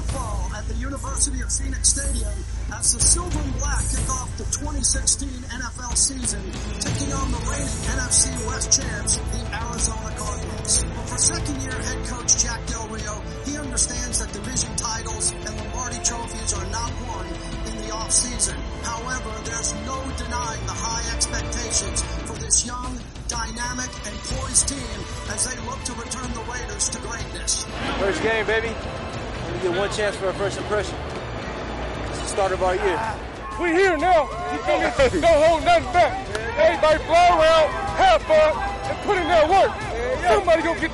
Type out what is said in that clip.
fall at the University of Phoenix Stadium as the Silver and Black kick off the 2016 NFL season, taking on the reigning NFC West champs, the Arizona Cardinals. For second-year head coach Jack Del Rio, he understands that division titles and Lombardi trophies are not won in the offseason. However, there's no denying the high expectations for this young, dynamic, and poised team as they look to return the Raiders to greatness. First game, baby. We get one chance for a first impression. It's the start of our year. We here now. You feel me? Don't hold nothing back. Everybody fly around, have fun, and put in their work. Somebody gonna get